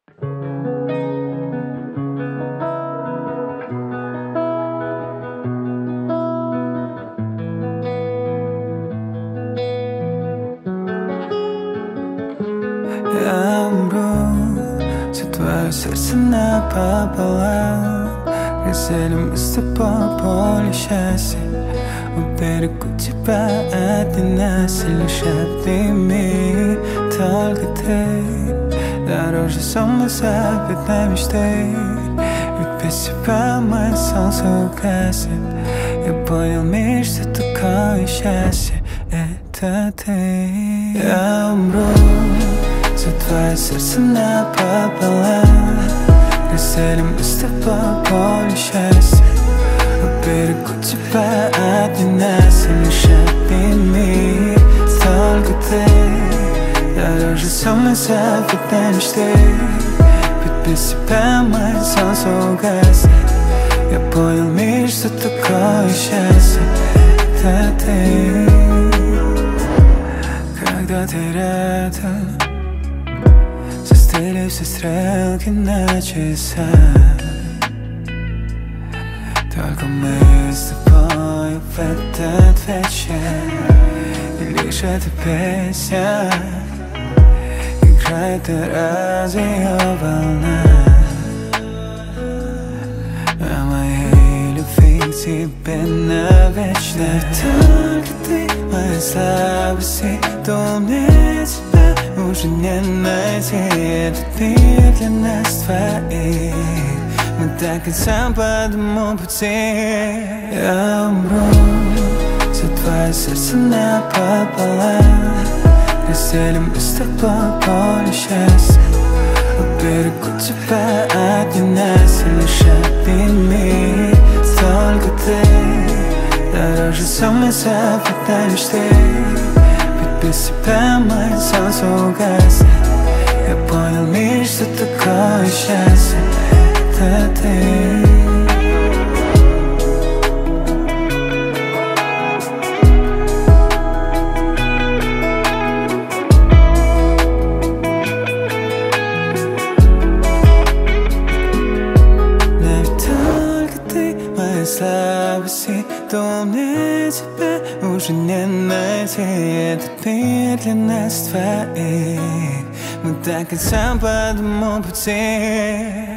Я умру за твое сердце напополам. Разделим мы с тобой поле счастья. Уберегу тебя от ненастья. Лишь обними только ты. Дороже солнца заветной мечты. Ведь без тебя мое солнце угаснет. Я понял, мир, что такое счастье. Это ты. Я умру за твое сердце напополам. Разделим мы с тобой поле счастья. Уберегу тебя от ненастья. Лишь обними только ты. Дороже солнца заветной мечты. Ведь без тебя мое солнце угаснет. Я понял, мир, что такое счастье. Это ты. Когда ты рядом, застыли все стрелки на часах. Только мы с тобой в этот вечер. И лишь эта песня играет на радиоволнах. О моей любви к тебе навечно. Только ты моя слабость, и то мне тебя уже не найти. Этот мир для нас двоих. Мы до конца по одному пути. Я умру за твое сердце напополам. Разделим мы с тобой поле счастья. Уберегу тебя от ненастья. Лишь обними только ты. Дороже солнца заветной мечты. Ведь без тебя мое солнце угаснет. Я понял, мир, что такое счастье. Это ты. Слабость, и то мне тебя уже не найти. Этот мир для нас двоих. Мы до конца по одному пути.